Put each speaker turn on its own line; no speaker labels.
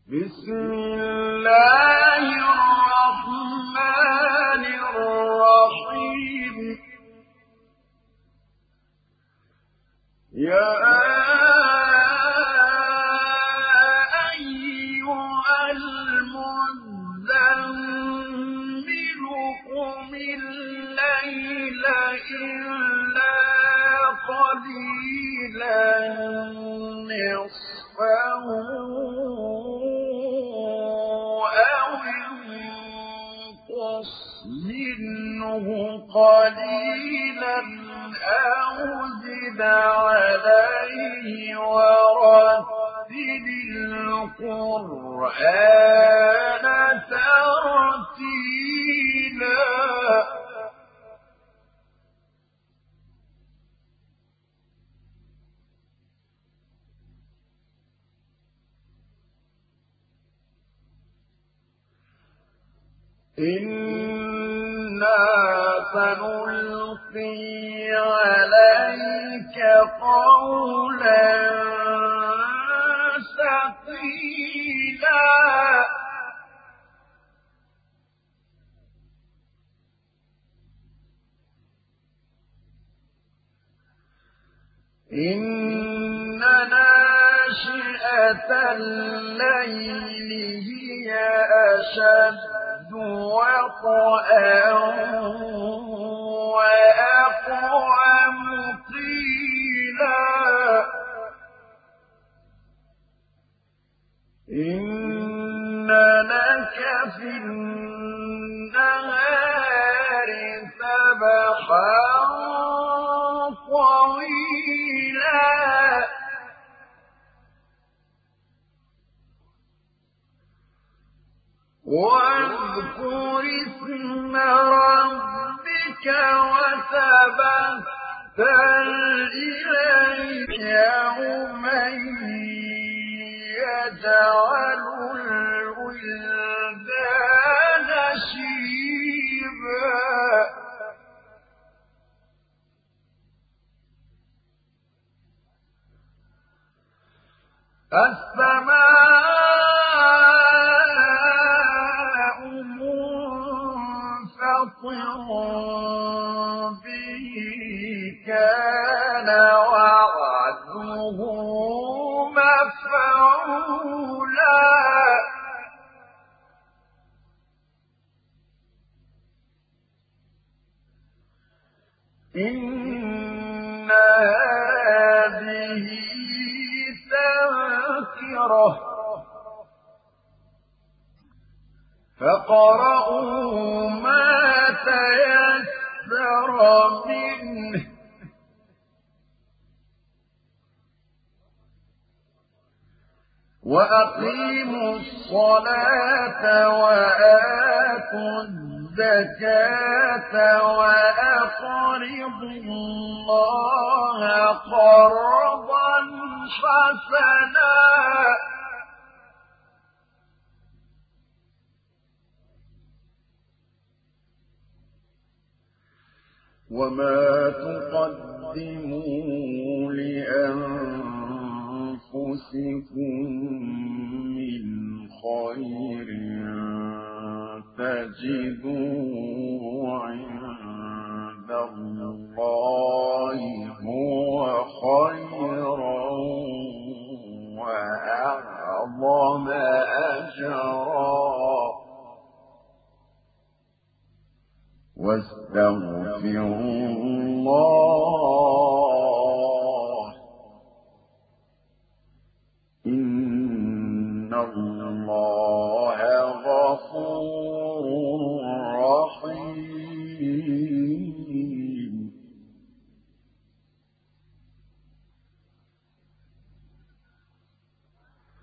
بسم الله الرحمن الرحيم يا أيها المزمل قم الليل إلا قليلا نصفه أو انقص منه قليلا أو زد عليه ورتل القرآن ترتيلا إنا سنلقي عليك قولا ثقيلا إن ناشئة الليل هي أشد وطئا وأقوم قيلا إن لك في النهار سبحا طويلا واذكر اسم ربك وتبتل إليه يوما يجعل الولدان شيبا السماء منفطر به كان وعده مفعولا إن هذه تذكرة فاقرؤوا ما تيسر منه وأقيموا الصلاة وآتوا الزكاة وأقرضوا الله قرضا حسنا وما تقدموا لأنفسكم من خير تجدوه عند الله هو خيرا وأعظم أجرا واستغفروا الله إن الله غفور